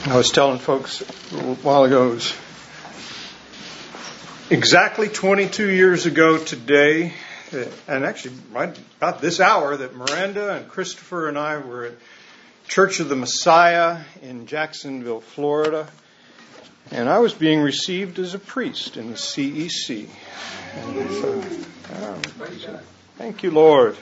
I was telling folks a while ago, it was exactly 22 years ago today, and actually right about this hour, that Miranda and Christopher and I were at Church of the Messiah in Jacksonville, Florida, and I was being received as a priest in the CEC. And so, thank you, Lord.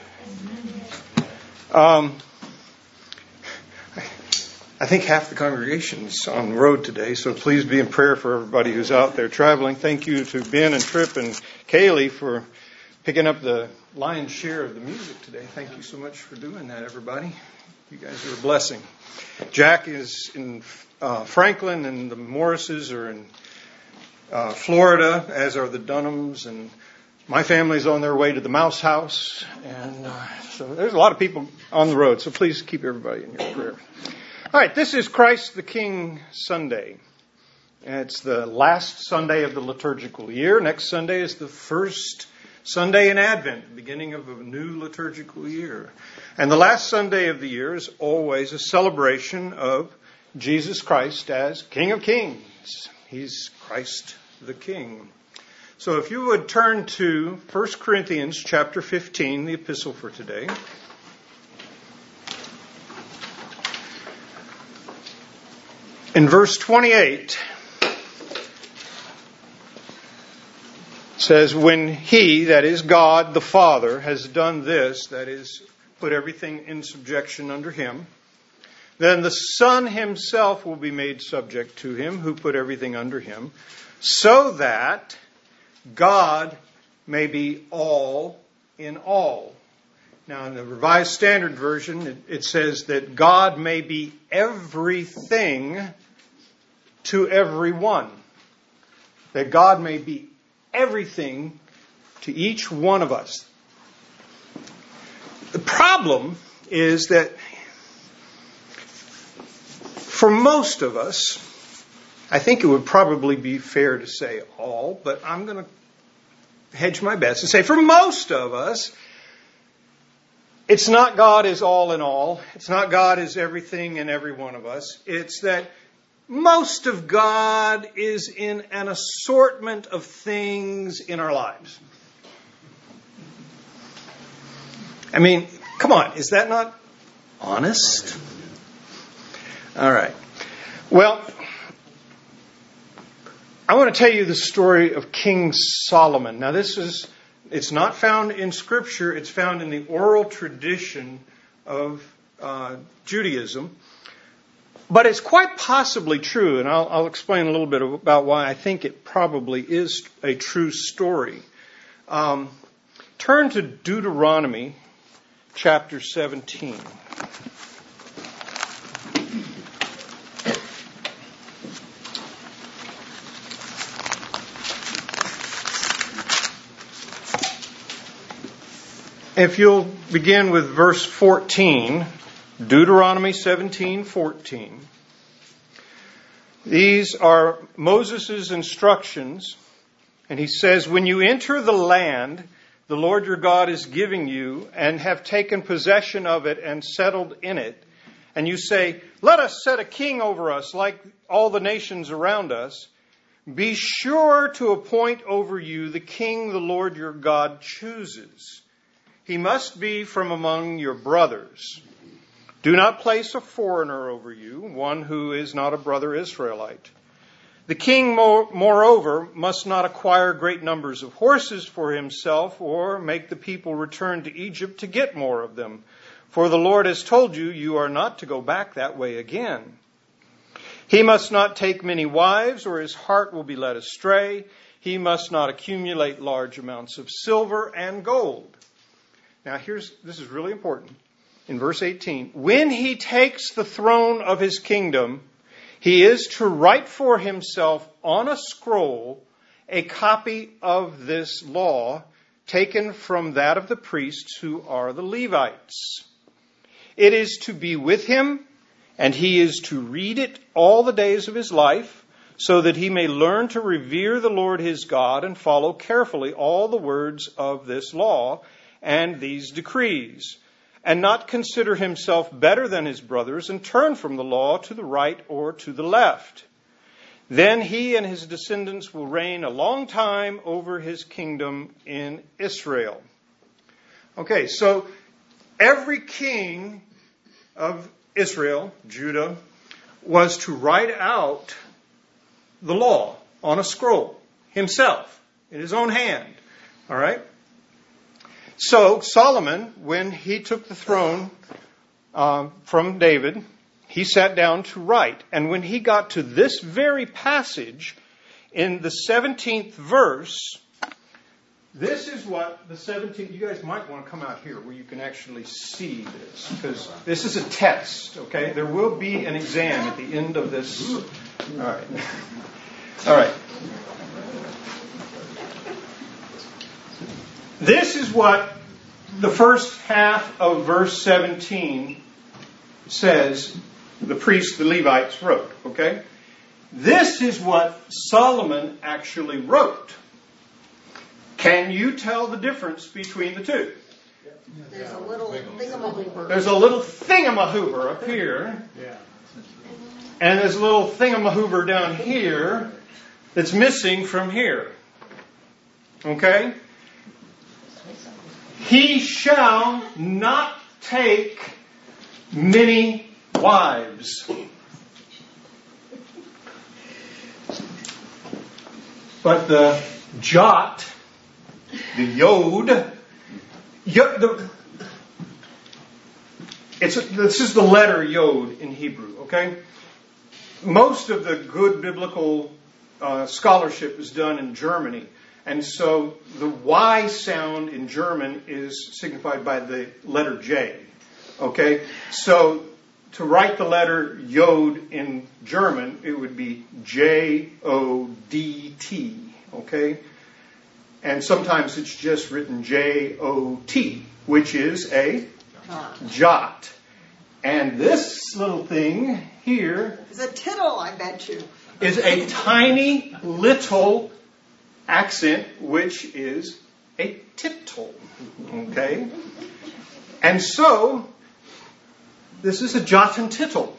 I think half the congregation's on the road today, so please be in prayer for everybody who's out there traveling. Thank you to Ben and Tripp and Kaylee for picking up the lion's share of the music today. Thank you so much for doing that, everybody. You guys are a blessing. Jack is in Franklin, and the Morrises are in Florida, as are the Dunhams, and my family's on their way to the Mouse House. And so there's a lot of people on the road, so please keep everybody in your prayer. All right, this is Christ the King Sunday. It's the last Sunday of the liturgical year. Next Sunday is the first Sunday in Advent, the beginning of a new liturgical year. And the last Sunday of the year is always a celebration of Jesus Christ as King of Kings. He's Christ the King. So if you would turn to 1 Corinthians chapter 15, the epistle for today. In verse 28, it says, when he, that is God the Father, has done this, that is, put everything in subjection under him, then the Son himself will be made subject to him, who put everything under him, so that God may be all in all. Now, in the Revised Standard Version, it says that God may be everything to everyone. That God may be everything to each one of us. The problem is that for most of us, I think it would probably be fair to say all, but I'm going to hedge my bets and say for most of us, it's not God is all in all. It's not God is everything in every one of us. It's that most of God is in an assortment of things in our lives. I mean, come on, is that not honest? All right. Well, I want to tell you the story of King Solomon. Now, it's not found in Scripture. It's found in the oral tradition of Judaism. But it's quite possibly true, and I'll explain a little bit about why I think it probably is a true story. Turn to Deuteronomy chapter 17. If you'll begin with verse 14, Deuteronomy 17:14. These are Moses' instructions, and he says, when you enter the land the Lord your God is giving you, and have taken possession of it and settled in it, and you say, let us set a king over us like all the nations around us, be sure to appoint over you the king the Lord your God chooses. He must be from among your brothers. Do not place a foreigner over you, one who is not a brother Israelite. The king, moreover, must not acquire great numbers of horses for himself, or make the people return to Egypt to get more of them. For the Lord has told you, you are not to go back that way again. He must not take many wives, or his heart will be led astray. He must not accumulate large amounts of silver and gold. Now this is really important. In verse 18, when he takes the throne of his kingdom, he is to write for himself on a scroll a copy of this law taken from that of the priests who are the Levites. It is to be with him, and he is to read it all the days of his life, so that he may learn to revere the Lord his God and follow carefully all the words of this law and these decrees. and not consider himself better than his brothers, and turn from the law to the right or to the left. Then he and his descendants will reign a long time over his kingdom in Israel. Okay, so every king of Israel, Judah, was to write out the law on a scroll himself, in his own hand. All right? So Solomon, when he took the throne from David, he sat down to write. And when he got to this very passage, in the 17th verse, this is what the 17th... You guys might want to come out here where you can actually see this, because this is a test, okay? There will be an exam at the end of this. All right. All right. This is what the first half of verse 17 says the priests, the Levites, wrote. Okay? This is what Solomon actually wrote. Can you tell the difference between the two? There's a little thingamahoover. There's a little thingamahoover up here. And there's a little thingamahoover down here that's missing from here. Okay? He shall not take many wives. But the jot, the yod, this is the letter yod in Hebrew, okay? Most of the good biblical scholarship is done in Germany. And so the Y sound in German is signified by the letter J. Okay? So to write the letter Yod in German, it would be J-O-D-T. Okay? And sometimes it's just written J-O-T, which is a jot. And this little thing here is a tittle, I bet you. Is a tiny little accent, which is a tittle. Okay? And so, this is a jot and tittle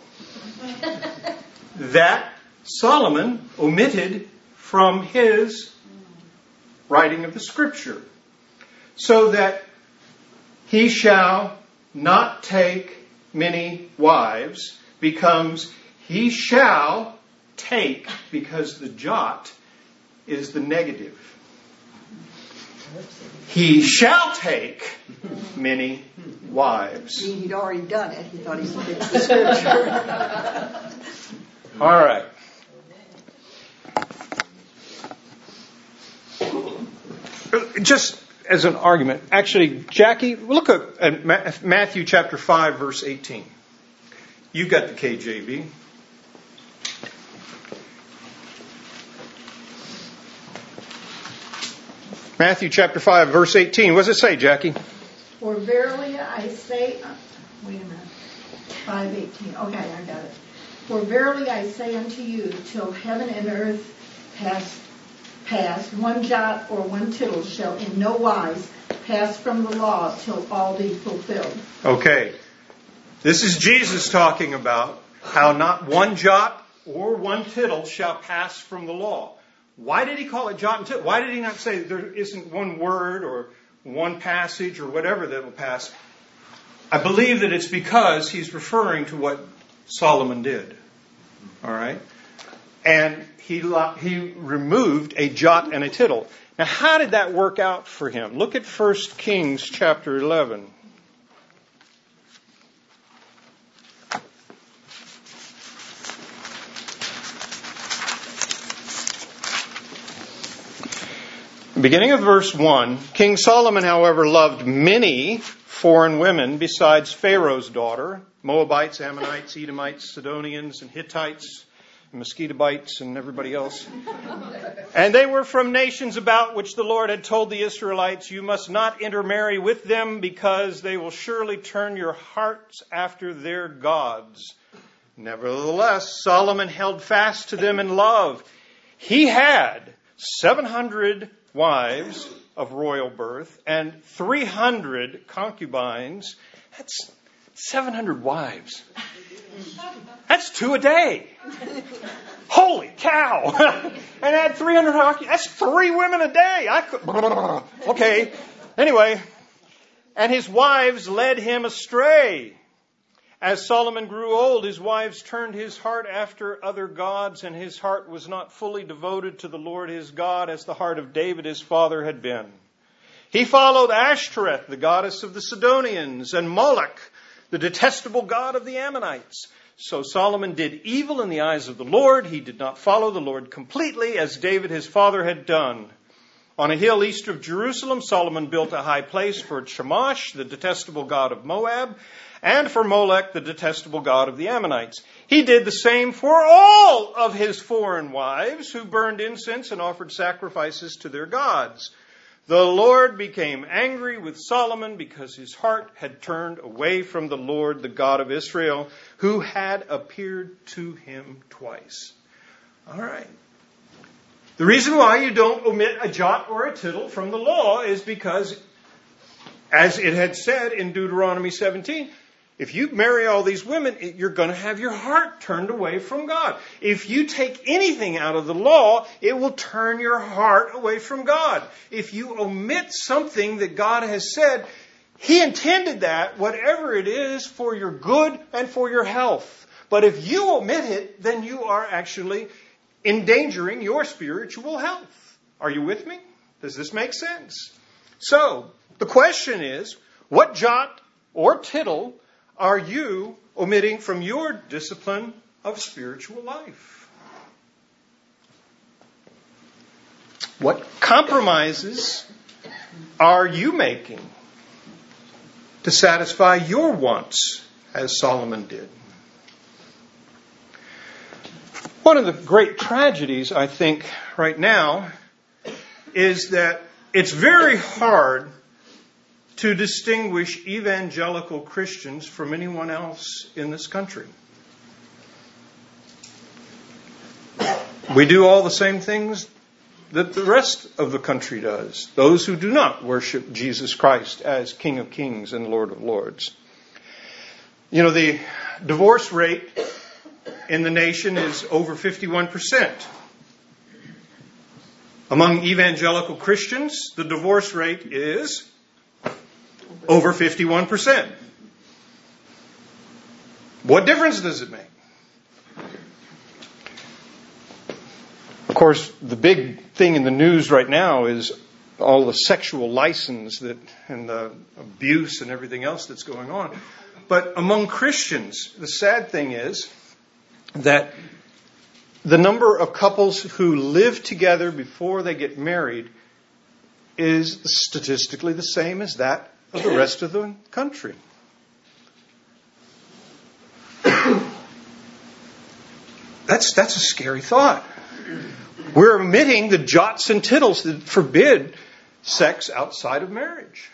that Solomon omitted from his writing of the Scripture. So that he shall not take many wives becomes he shall take, because the jot is the negative. He shall take many wives. He'd already done it. He thought he could fix the Scripture. All right. Just as an argument, actually, Jackie, look at Matthew chapter 5, verse 18. You got the KJV. Matthew chapter 5, verse 18. What does it say, Jackie? For verily I say... wait a minute. 5:18. Okay, I got it. For verily I say unto you, till heaven and earth pass, one jot or one tittle shall in no wise pass from the law till all be fulfilled. Okay. This is Jesus talking about how not one jot or one tittle shall pass from the law. Why did he call it jot and tittle? Why did he not say there isn't one word or one passage or whatever that will pass? I believe that it's because he's referring to what Solomon did. All right? And he removed a jot and a tittle. Now, how did that work out for him? Look at 1 Kings chapter 11. Beginning of verse 1, King Solomon, however, loved many foreign women besides Pharaoh's daughter, Moabites, Ammonites, Edomites, Sidonians, and Hittites, and Mosquitobites, and everybody else. And they were from nations about which the Lord had told the Israelites, you must not intermarry with them because they will surely turn your hearts after their gods. Nevertheless, Solomon held fast to them in love. He had 700 wives of royal birth and 300 concubines, That's 700 wives. That's 2 a day. Holy cow. And add 300 hockey. That's 3 women a day. Okay. Anyway. And his wives led him astray. As Solomon grew old, his wives turned his heart after other gods, and his heart was not fully devoted to the Lord his God as the heart of David his father had been. He followed Ashtoreth, the goddess of the Sidonians, and Moloch, the detestable god of the Ammonites. So Solomon did evil in the eyes of the Lord. He did not follow the Lord completely as David his father had done. On a hill east of Jerusalem, Solomon built a high place for Chemosh, the detestable god of Moab, and for Molech, the detestable god of the Ammonites. He did the same for all of his foreign wives who burned incense and offered sacrifices to their gods. The Lord became angry with Solomon because his heart had turned away from the Lord, the God of Israel, who had appeared to him twice. All right. The reason why you don't omit a jot or a tittle from the law is because, as it had said in Deuteronomy 17, if you marry all these women, you're going to have your heart turned away from God. If you take anything out of the law, it will turn your heart away from God. If you omit something that God has said, He intended that, whatever it is, for your good and for your health. But if you omit it, then you are actually endangering your spiritual health. Are you with me? Does this make sense? So, the question is, what jot or tittle are you omitting from your discipline of spiritual life? What compromises are you making to satisfy your wants, as Solomon did? One of the great tragedies, I think, right now, is that it's very hard to distinguish evangelical Christians from anyone else in this country. We do all the same things that the rest of the country does. Those who do not worship Jesus Christ as King of Kings and Lord of Lords. You know, the divorce rate in the nation is over 51%. Among evangelical Christians, the divorce rate is over 51%. What difference does it make? Of course, the big thing in the news right now is all the sexual license and the abuse and everything else that's going on. But among Christians, the sad thing is that the number of couples who live together before they get married is statistically the same as that of the rest of the country. That's a scary thought. We're omitting the jots and tittles that forbid sex outside of marriage.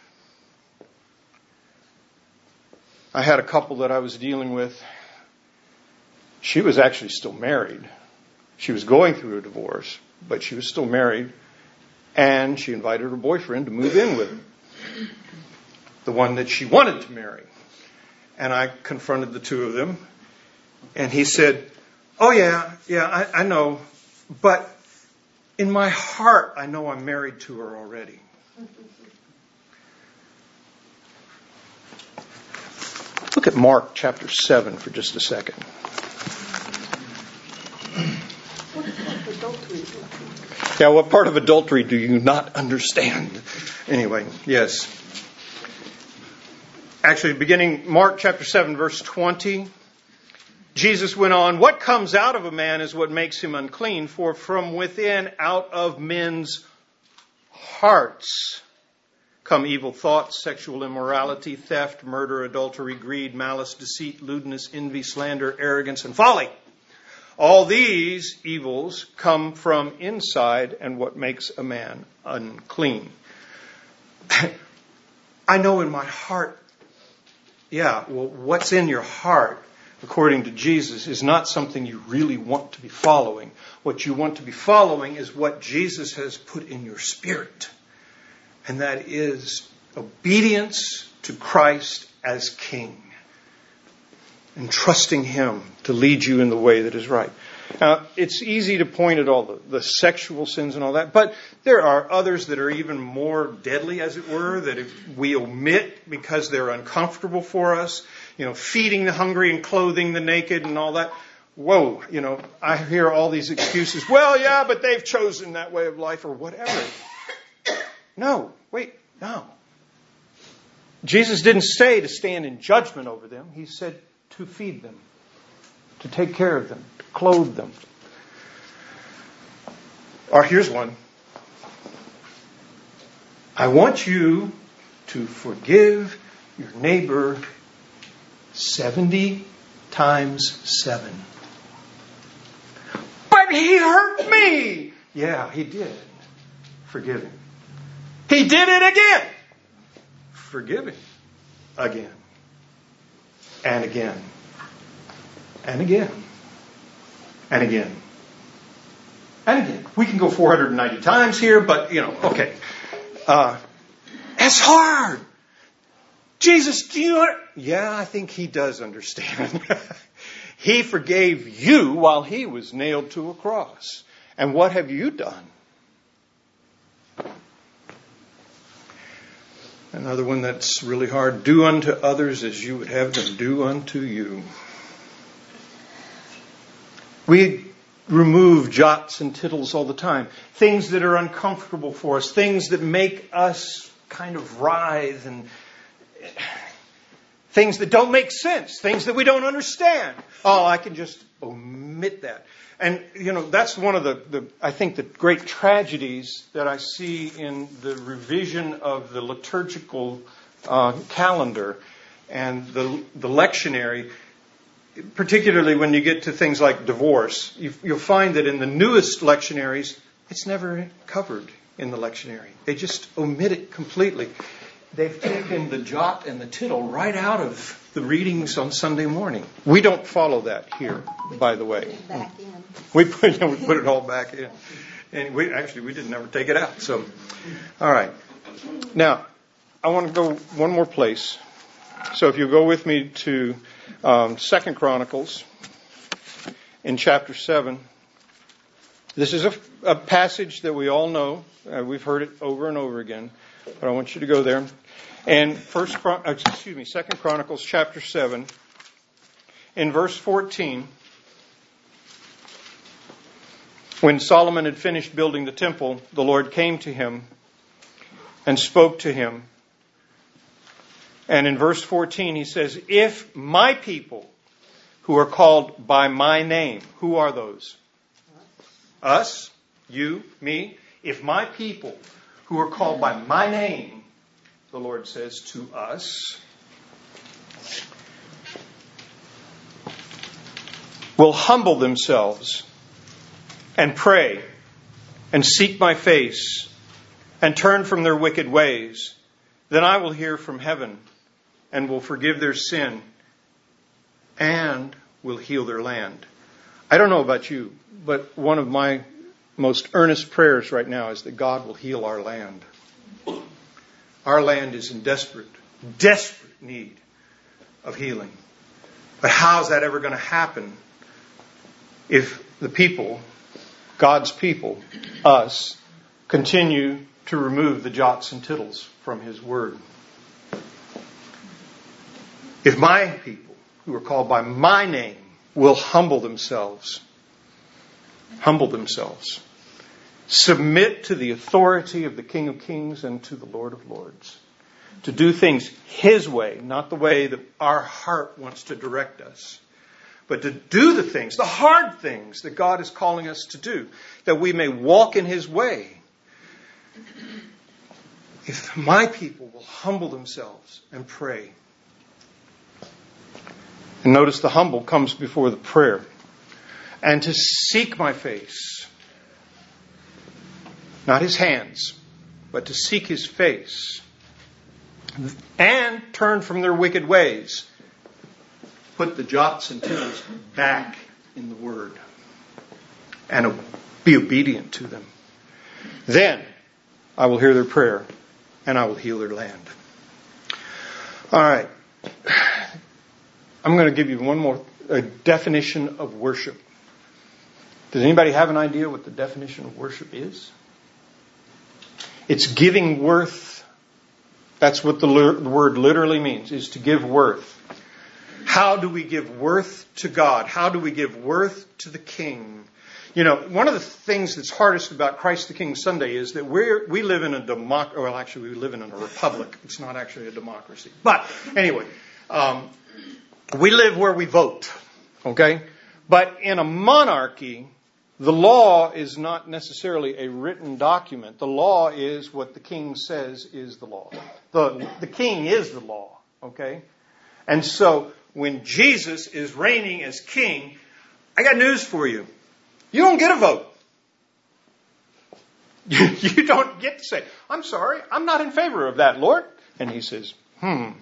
I had a couple that I was dealing with. She was actually still married. She was going through a divorce, but she was still married. And she invited her boyfriend to move in with her. The one that she wanted to marry. And I confronted the two of them. And he said, "Oh yeah, I know. But in my heart, I know I'm married to her already." Look at Mark chapter 7 for just a second. Yeah, what part of adultery do you not understand? Anyway, yes. Actually, beginning Mark chapter 7, verse 20, Jesus went on, "What comes out of a man is what makes him unclean, for from within, out of men's hearts, come evil thoughts, sexual immorality, theft, murder, adultery, greed, malice, deceit, lewdness, envy, slander, arrogance, and folly. All these evils come from inside, and what makes a man unclean." I know in my heart, what's in your heart, according to Jesus, is not something you really want to be following. What you want to be following is what Jesus has put in your spirit. And that is obedience to Christ as king and trusting Him to lead you in the way that is right. Now, it's easy to point at all the sexual sins and all that, but there are others that are even more deadly, as it were, that if we omit because they're uncomfortable for us. Feeding the hungry and clothing the naked and all that. Whoa, I hear all these excuses. Well, yeah, but they've chosen that way of life or whatever. No. Jesus didn't say to stand in judgment over them. He said to feed them, to take care of them, to clothe them. Or here's one. I want you to forgive your neighbor 70 times 7. But he hurt me. Yeah, he did. Forgive him. He did it again. Forgive him. Again. And again. And again. And again. And again. We can go 490 times here, but, okay. That's hard. Jesus, do you... Yeah, I think He does understand. He forgave you while He was nailed to a cross. And what have you done? Another one that's really hard. Do unto others as you would have them do unto you. We remove jots and tittles all the time. Things that are uncomfortable for us. Things that make us kind of writhe, and things that don't make sense. Things that we don't understand. Oh, I can just omit that. And, that's one of the I think, the great tragedies that I see in the revision of the liturgical calendar and the lectionary, particularly when you get to things like divorce. You'll find that in the newest lectionaries, it's never covered in the lectionary. They just omit it completely. They've taken the jot and the tittle right out of the readings on Sunday morning. We don't follow that here, by the way. Back in. We put it all back in. And we didn't ever take it out. So, all right. Now, I want to go one more place. So if you go with me to 2 Chronicles in chapter 7. This is a passage that we all know. We've heard it over and over again. But I want you to go there. And 2 Chronicles chapter 7, in verse 14, when Solomon had finished building the temple, the Lord came to him and spoke to him. And in verse 14 he says, if my people who are called by my name, who are those? Us, you, me. If my people who are called by my name, the Lord says to us, will humble themselves and pray and seek my face and turn from their wicked ways, then I will hear from heaven and will forgive their sin and will heal their land. I don't know about you, but one of my most earnest prayers right now is that God will heal our land. Our land is in desperate need of healing. But how is that ever going to happen if the people, God's people, us, continue to remove the jots and tittles from His Word? If my people, who are called by my name, will humble themselves, submit to the authority of the King of Kings and to the Lord of Lords, to do things His way, not the way that our heart wants to direct us, but to do the things, the hard things that God is calling us to do, that we may walk in His way. If my people will humble themselves and pray. And notice the humble comes before the prayer. And to seek my face. Not His hands, but to seek His face. And turn from their wicked ways. Put the jots and tittles back in the Word. And be obedient to them. Then I will hear their prayer and I will heal their land. All right. I'm going to give you one more definition of worship. Does anybody have an idea what the definition of worship is? It's giving worth. That's what the word literally means, is to give worth. How do we give worth to God? How do we give worth to the King? You know, one of the things that's hardest about Christ the King Sunday is that we live in a democracy. Well, actually, we live in a republic. It's not actually a democracy. But anyway, we live where we vote. Okay? But in a monarchy, the law is not necessarily a written document. The law is what the king says is the law. The king is the law. Okay? And so, when Jesus is reigning as king, I got news for you. You don't get a vote. You don't get to say, I'm sorry, I'm not in favor of that, Lord. And he says, I'll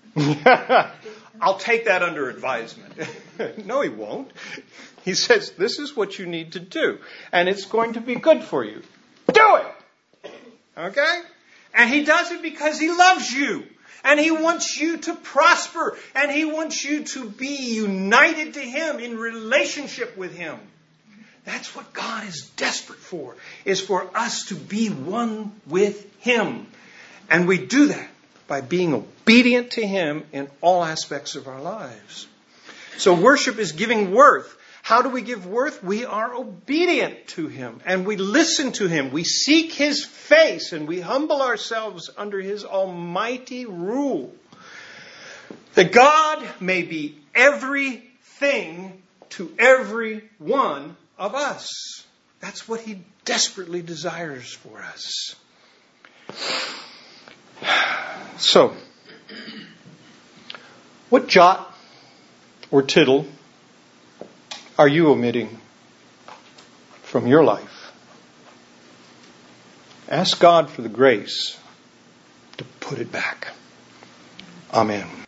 take that under advisement. No, he won't. He says, this is what you need to do. And it's going to be good for you. Do it! Okay? And he does it because he loves you. And he wants you to prosper. And he wants you to be united to him, in relationship with him. That's what God is desperate for, is for us to be one with him. And we do that by being obedient to him in all aspects of our lives. So worship is giving worth. How do we give worth? We are obedient to him and we listen to him. We seek his face and we humble ourselves under his almighty rule. That God may be everything to every one of us. That's what he desperately desires for us. So, what jot or tittle are you omitting from your life? Ask God for the grace to put it back. Amen.